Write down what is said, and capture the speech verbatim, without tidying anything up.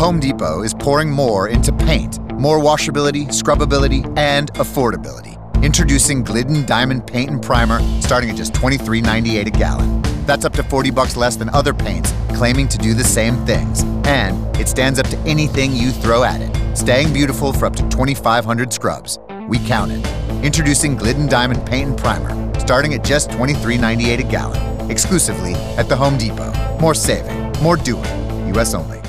Home Depot is pouring more into paint. More washability, scrubbability, and affordability. Introducing Glidden Diamond Paint and Primer, starting at just twenty-three ninety-eight a gallon. That's up to forty bucks less than other paints, claiming to do the same things. And it stands up to anything you throw at it, staying beautiful for up to twenty-five hundred scrubs. We counted. Introducing Glidden Diamond Paint and Primer, starting at just twenty-three ninety-eight a gallon, exclusively at the Home Depot. More saving, more doing. U S only.